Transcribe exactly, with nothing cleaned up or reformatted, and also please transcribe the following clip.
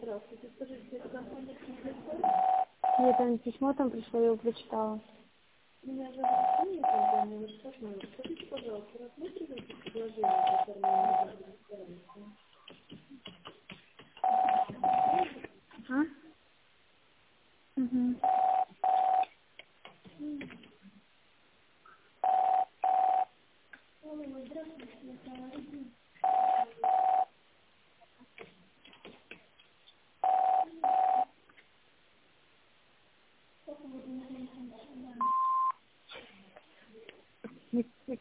Здравствуйте, скажите, это компания «Киевстор»? Нет, там письмо там пришло, я его прочитала. Меня зовут Ксения, компания «Ваш партнер». Скажите, пожалуйста, рассматриваете предложение по оформлению ресторана? А? Угу. Алло, здравствуйте,